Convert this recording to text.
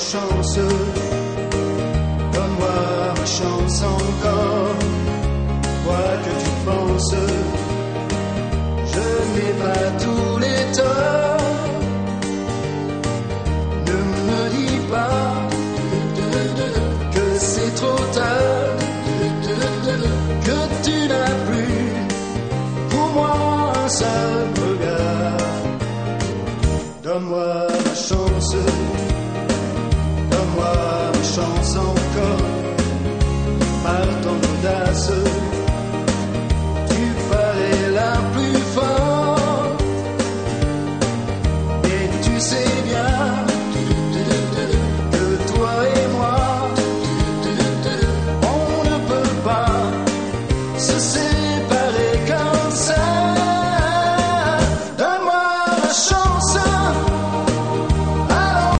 chance, donne-moi ma chance encore. Quoi que tu penses, je n'ai pas tous les torts. Ne me dis pas que c'est trop tard, que tu n'as plus pour moi un seul regard. Donne-moi ma chance, donne-moi ma chance encore.